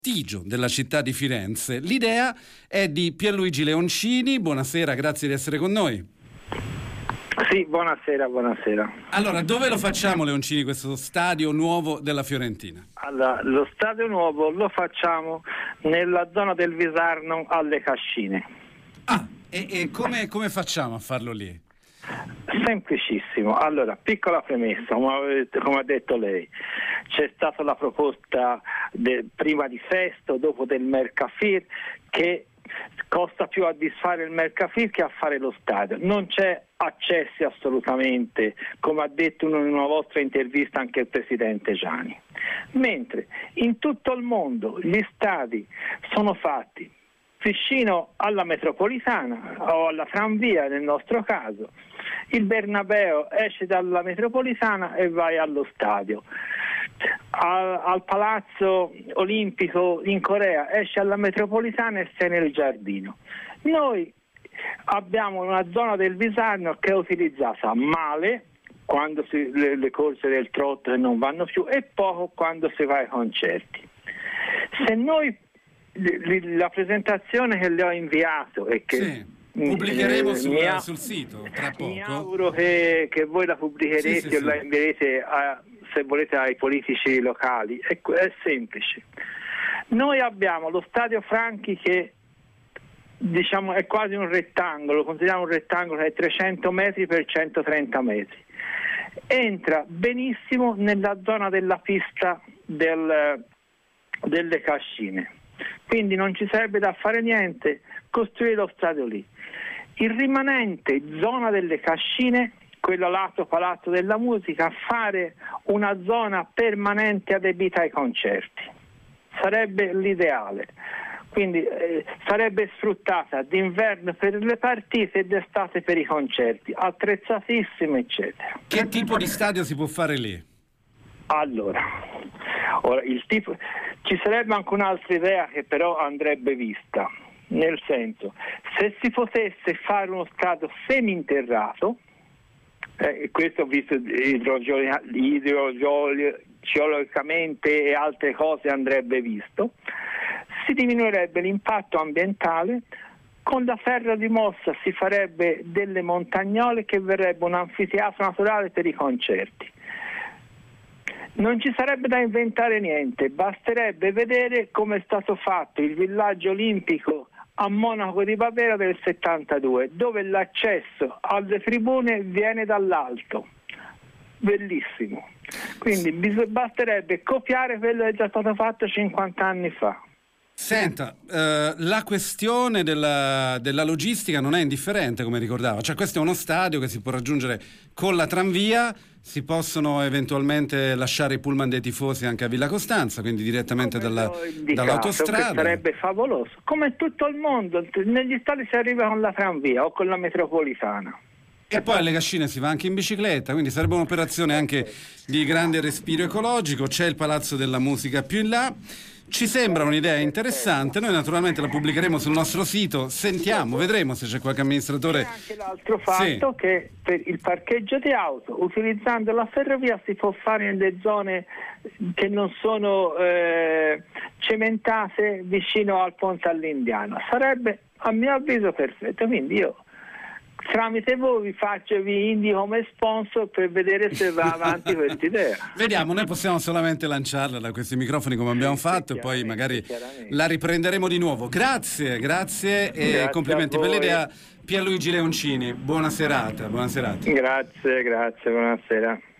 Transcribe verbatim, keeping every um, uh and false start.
prestigio della città di Firenze. L'idea è di Pierluigi Leoncini. Buonasera, grazie di essere con noi. Sì, buonasera, buonasera. Allora, dove lo facciamo, Leoncini, questo stadio nuovo della Fiorentina? Allora, lo stadio nuovo lo facciamo nella zona del Visarno alle Cascine. Ah, e, e come, come facciamo a farlo lì? Semplicissimo. Allora, piccola premessa, come, come ha detto lei, c'è stata la proposta de, prima di Sesto, dopo del Mercafir, che costa più a disfare il Mercafir che a fare lo stadio. Non c'è accessi assolutamente, come ha detto in una vostra intervista anche il presidente Gianni. Mentre in tutto il mondo gli stadi sono fatti vicino alla metropolitana o alla tranvia nel nostro caso. Il Bernabeu esce dalla metropolitana e vai allo stadio. Al, al palazzo olimpico in Corea esce alla metropolitana e sei nel giardino. Noi abbiamo una zona del Visarno che è utilizzata male quando si, le, le corse del trotto non vanno più e poco quando si va ai concerti. Se noi la presentazione che le ho inviato e che sì, pubblicheremo eh, sul, mi, sul sito tra poco. Mi auguro che, che voi la pubblicherete sì, sì, e sì. la invierete a, se volete ai politici locali. È, è semplice. Noi abbiamo lo stadio Franchi che diciamo è quasi un rettangolo, consideriamo un rettangolo che è trecento metri per centotrenta metri. Entra benissimo nella zona della pista del, delle Cascine. Quindi non ci sarebbe da fare niente, costruire lo stadio lì. Il rimanente zona delle Cascine, quello lato Palazzo della Musica, fare una zona permanente adibita ai concerti. Sarebbe l'ideale. Quindi eh, sarebbe sfruttata d'inverno per le partite e d'estate per i concerti, attrezzatissimo eccetera. Che tipo di stadio si può fare lì? Allora, ora, il tipo, ci sarebbe anche un'altra idea che però andrebbe vista, nel senso, se si potesse fare uno stadio seminterrato, eh, questo visto idrogeologicamente e altre cose andrebbe visto, si diminuirebbe l'impatto ambientale. Con la ferra di mossa si farebbe delle montagnole che verrebbe un anfiteatro naturale per i concerti. Non ci sarebbe da inventare niente, basterebbe vedere come è stato fatto il villaggio olimpico a Monaco di Baviera del settantadue, dove l'accesso alle tribune viene dall'alto. Bellissimo. Quindi bis- basterebbe copiare quello che è già stato fatto cinquanta anni fa. Senta, eh, la questione della, della logistica non è indifferente, come ricordava, cioè questo è uno stadio che si può raggiungere con la tranvia, si possono eventualmente lasciare i pullman dei tifosi anche a Villa Costanza, quindi direttamente dalla, dall'autostrada. Che sarebbe favoloso, come tutto il mondo, negli stadi si arriva con la tranvia o con la metropolitana. E poi alle Cascine si va anche in bicicletta, quindi sarebbe un'operazione anche di grande respiro ecologico. C'è il Palazzo della Musica più in là. Ci sembra un'idea interessante, noi naturalmente la pubblicheremo sul nostro sito, sentiamo, vedremo se c'è qualche amministratore. C'è anche l'altro fatto sì. Che per il parcheggio di auto, utilizzando la ferrovia, si può fare nelle zone che non sono eh, cementate vicino al ponte all'Indiano. Sarebbe a mio avviso perfetto, quindi io tramite voi vi faccio, vi indico come sponsor per vedere se va avanti questa idea. Vediamo, noi possiamo solamente lanciarla da questi microfoni come abbiamo sì, fatto e poi magari la riprenderemo di nuovo. Grazie, grazie e grazie complimenti per l'idea. Pierluigi Leoncini, buona serata, buona serata. Grazie, grazie, buonasera.